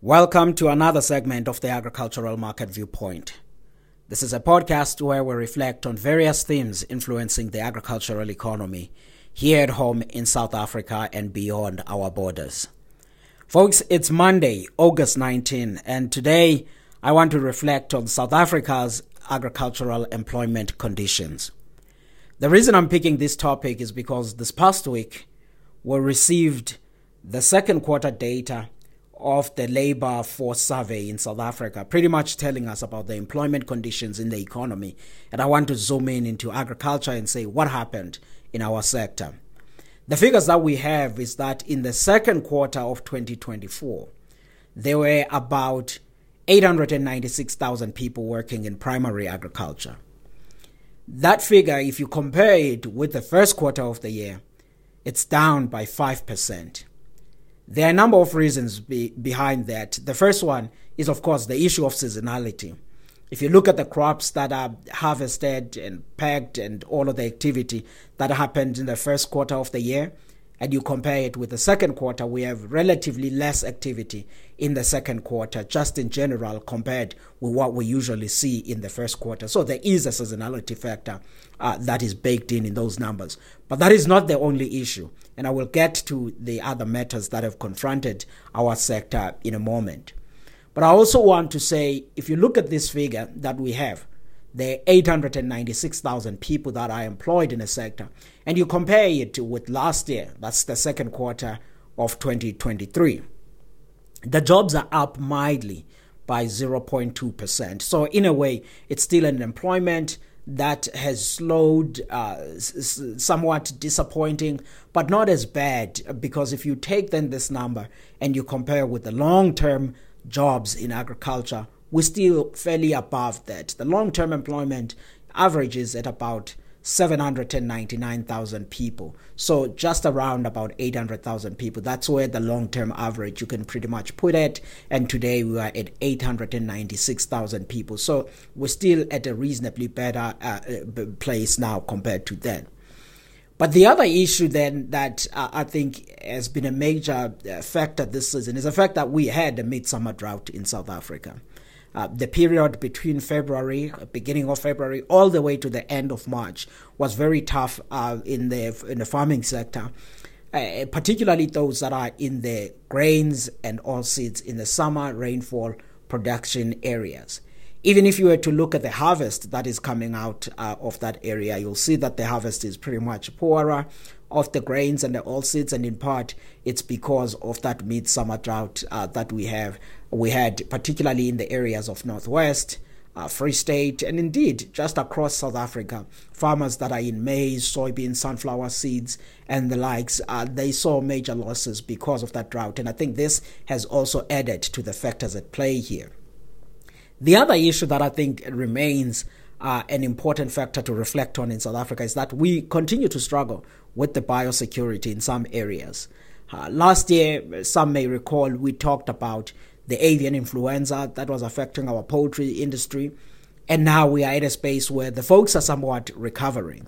Welcome to another segment of the Agricultural Market Viewpoint. This is a podcast where we reflect on various themes influencing the agricultural economy here at home in South Africa and beyond our borders. Folks, it's Monday, August 19, and today I want to reflect on South Africa's agricultural employment conditions. The reason I'm picking this topic is because this past week we received the second quarter data of the labor force survey in South Africa, pretty much telling us about the employment conditions in the economy. And I want to zoom in into agriculture and say what happened in our sector. The figures that we have is that in the second quarter of 2024, there were about 896,000 people working in primary agriculture. That figure, if you compare it with the first quarter of the year, it's down by 5%. There are a number of reasons behind that. The first one is, of course, the issue of seasonality. If you look at the crops that are harvested and packed and all of the activity that happened in the first quarter of the year, and you compare it with the second quarter, we have relatively less activity in the second quarter, just in general, compared with what we usually see in the first quarter. So there is a seasonality factor that is baked in those numbers. But that is not the only issue. And I will get to the other matters that have confronted our sector in a moment. But I also want to say, if you look at this figure that we have, there are 896,000 people that are employed in the sector, and you compare it with last year, that's the second quarter of 2023, the jobs are up mildly by 0.2%. So in a way, it's still an employment that has slowed, somewhat disappointing, but not as bad, because if you take then this number and you compare with the long-term jobs in agriculture, we're still fairly above that. The long-term employment averages at about 799,000 people. So just around about 800,000 people. That's where the long-term average you can pretty much put it. And today we are at 896,000 people. So we're still at a reasonably better place now compared to then. But the other issue then that I think has been a major factor this season is the fact that we had a midsummer drought in South Africa. The period between beginning of February, all the way to the end of March was very tough in the farming sector, particularly those that are in the grains and oilseeds in the summer rainfall production areas. Even if you were to look at the harvest that is coming out of that area, you'll see that the harvest is pretty much poorer of the grains and the oilseeds, and in part it's because of that midsummer drought that we had, particularly in the areas of Northwest, Free State, and indeed just across South Africa. Farmers that are in maize, soybeans, sunflower seeds, and the likes, they saw major losses because of that drought, and I think this has also added to the factors at play here. The other issue that I think remains an important factor to reflect on in South Africa is that we continue to struggle with the biosecurity in some areas. Last year, some may recall, we talked about the avian influenza that was affecting our poultry industry, and now we are at a space where the folks are somewhat recovering.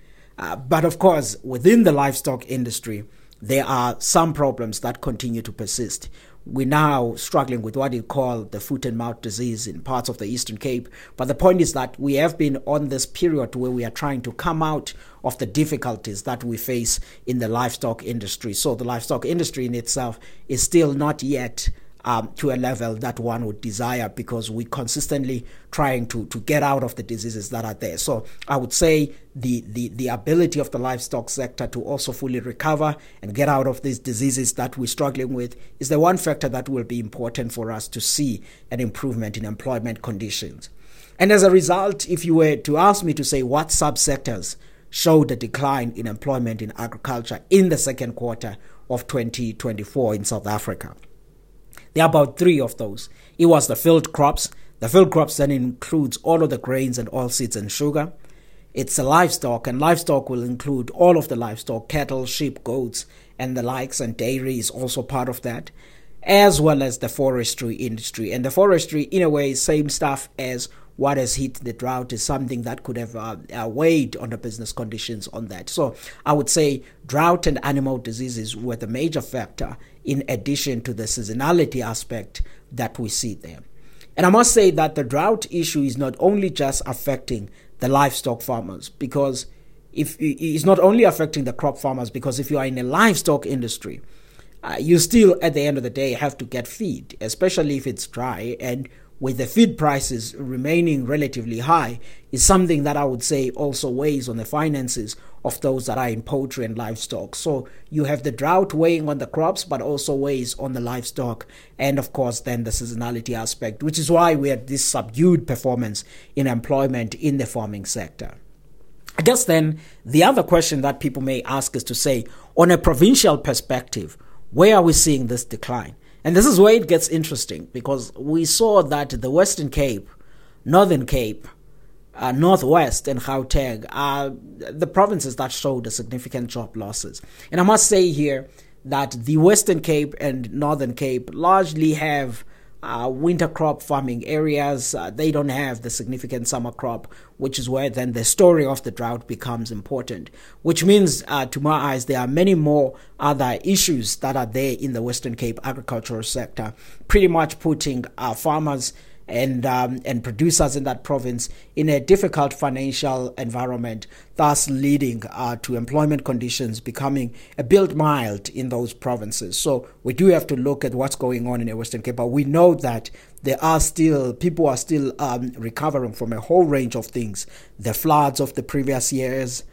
But of course, within the livestock industry, there are some problems that continue to persist. We're now struggling with what you call the foot and mouth disease in parts of the Eastern Cape. But the point is that we have been on this period where we are trying to come out of the difficulties that we face in the livestock industry. So the livestock industry in itself is still not yet to a level that one would desire, because we're consistently trying to get out of the diseases that are there. So I would say the ability of the livestock sector to also fully recover and get out of these diseases that we're struggling with is the one factor that will be important for us to see an improvement in employment conditions. And as a result, if you were to ask me to say what subsectors showed a decline in employment in agriculture in the second quarter of 2024 in South Africa, there are about three of those. It was the field crops. The field crops then includes all of the grains and oilseeds and sugar. It's the livestock, and livestock will include all of the livestock, cattle, sheep, goats, and the likes, and dairy is also part of that, as well as the forestry industry. And the forestry, in a way, same stuff as what has hit the drought, is something that could have weighed on the business conditions on that. So I would say drought and animal diseases were the major factor, in addition to the seasonality aspect that we see there. And I must say that the drought issue is not only just affecting the livestock farmers, because if it's not only affecting the crop farmers, because if you are in a livestock industry, you still at the end of the day have to get feed, especially if it's dry, and with the feed prices remaining relatively high, is something that I would say also weighs on the finances of those that are in poultry and livestock. So you have the drought weighing on the crops, but also weighs on the livestock, and of course then the seasonality aspect, which is why we had this subdued performance in employment in the farming sector. I guess then the other question that people may ask is to say, on a provincial perspective, where are we seeing this decline? And this is where it gets interesting, because we saw that the Western Cape, Northern Cape, Northwest and Gauteng are the provinces that showed a significant job losses. And I must say here that the Western Cape and Northern Cape largely have winter crop farming areas. They don't have the significant summer crop, which is where then the story of the drought becomes important, which means to my eyes there are many more other issues that are there in the Western Cape agricultural sector, pretty much putting farmers and producers in that province in a difficult financial environment, thus leading to employment conditions becoming a bit mild in those provinces. So we do have to look at what's going on in the Western Cape, but we know that people are still recovering from a whole range of things. The floods of the previous years,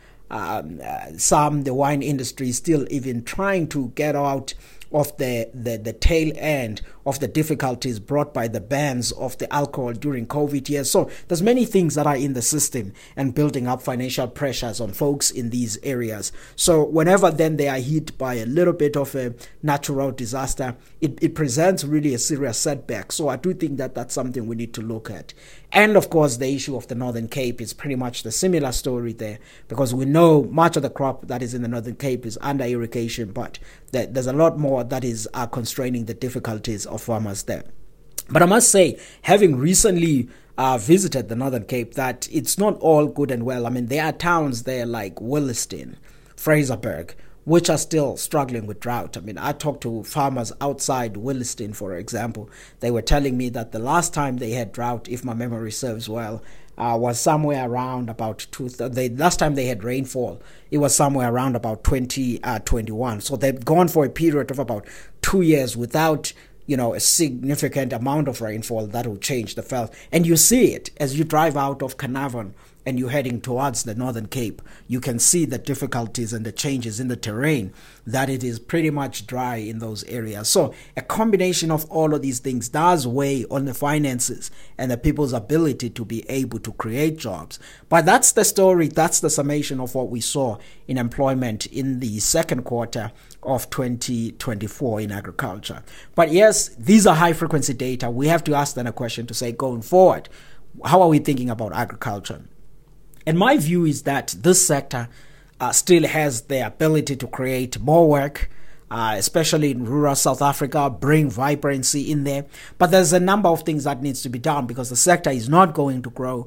the wine industry is still even trying to get out of the tail end of the difficulties brought by the bans of the alcohol during COVID years. So there's many things that are in the system and building up financial pressures on folks in these areas. So whenever then they are hit by a little bit of a natural disaster, it presents really a serious setback. So I do think that that's something we need to look at. And of course, the issue of the Northern Cape is pretty much the similar story there, because we know much of the crop that is in the Northern Cape is under irrigation, but there's a lot more that is constraining the difficulties of farmers there. But I must say, having recently visited the Northern Cape, that it's not all good and well. I mean, there are towns there like Williston, Fraserburg, which are still struggling with drought. I mean, I talked to farmers outside Williston, for example. They were telling me that the last time they had drought, if my memory serves well, was somewhere around about the last time they had rainfall, it was somewhere around about 2021. So they've gone for a period of about 2 years without a significant amount of rainfall that will change the veld. And you see it as you drive out of Carnarvon and you're heading towards the Northern Cape. You can see the difficulties and the changes in the terrain, that it is pretty much dry in those areas. So a combination of all of these things does weigh on the finances and the people's ability to be able to create jobs. But that's the story, that's the summation of what we saw in employment in the second quarter of 2024 in agriculture. But yes, these are high frequency data. We have to ask then a question to say, going forward, how are we thinking about agriculture? And my view is that this sector still has the ability to create more work, especially in rural South Africa, bring vibrancy in there. But there's a number of things that needs to be done, because the sector is not going to grow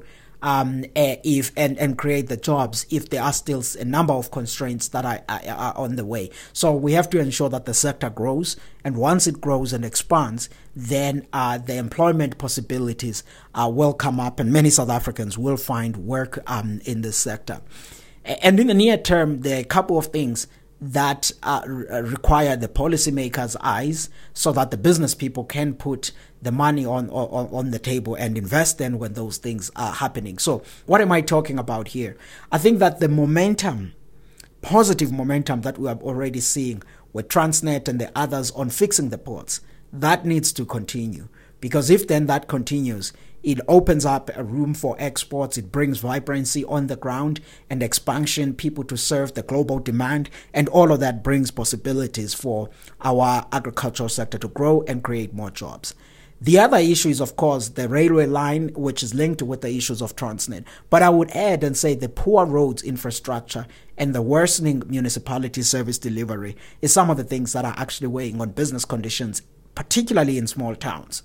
and create the jobs if there are still a number of constraints that are on the way. So we have to ensure that the sector grows, and once it grows and expands, then the employment possibilities will come up, and many South Africans will find work in this sector. And in the near term, there are a couple of things that require the policymakers' eyes, so that the business people can put the money on the table and invest then when those things are happening. So what am I talking about here? I think that the momentum, positive momentum that we are already seeing with Transnet and the others on fixing the ports, that needs to continue. Because if then that continues, it opens up a room for exports, it brings vibrancy on the ground and expansion, people to serve the global demand, and all of that brings possibilities for our agricultural sector to grow and create more jobs. The other issue is, of course, the railway line, which is linked with the issues of Transnet. But I would add and say the poor roads infrastructure and the worsening municipality service delivery is some of the things that are actually weighing on business conditions, particularly in small towns.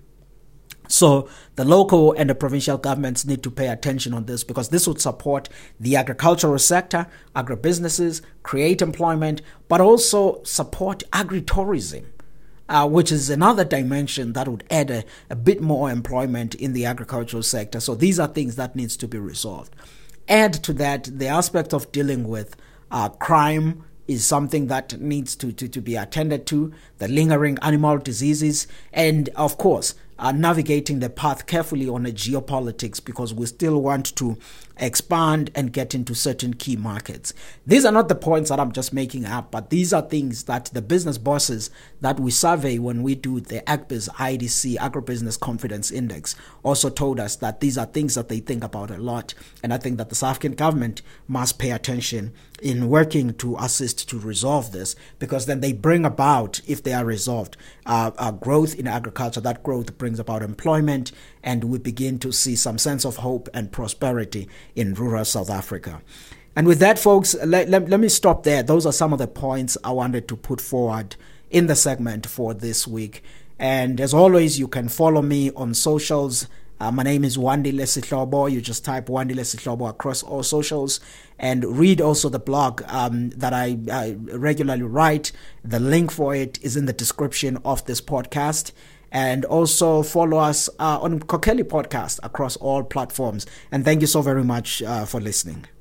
So the local and the provincial governments need to pay attention on this, because this would support the agricultural sector, agribusinesses, create employment, but also support agritourism. which is another dimension that would add a bit more employment in the agricultural sector. So these are things that needs to be resolved. Add to that the aspect of dealing with crime is something that needs to be attended to, the lingering animal diseases, and of course, navigating the path carefully on a geopolitics, because we still want to expand and get into certain key markets. These are not the points that I'm just making up, but these are things that the business bosses that we survey when we do the AgBiz IDC Agribusiness Confidence Index also told us that these are things that they think about a lot. And I think that the South African government must pay attention in working to assist to resolve this, because then they bring about, if they are resolved, growth in agriculture. That growth brings about employment, and we begin to see some sense of hope and prosperity in rural South Africa. And with that, folks, let me stop there. Those are some of the points I wanted to put forward in the segment for this week. And as always, you can follow me on socials. My name is Wandile Sihlobo. You just type Wandile Sihlobo across all socials, and read also the blog that I regularly write. The link for it is in the description of this podcast. And also follow us on Kokeli Podcast across all platforms. And thank you so very much for listening.